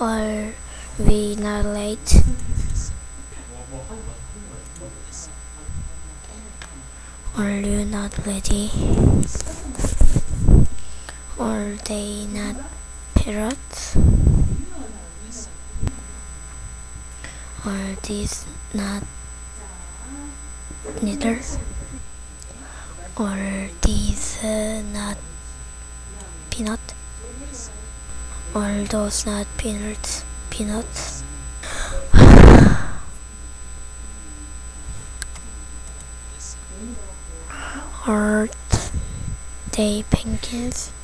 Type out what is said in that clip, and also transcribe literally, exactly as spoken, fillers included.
Are we not late? Are you not ready? Are they not parrots? Are these not neither? Are these uh, not peanut? Are those not peanuts? Peanuts? Are they penguins?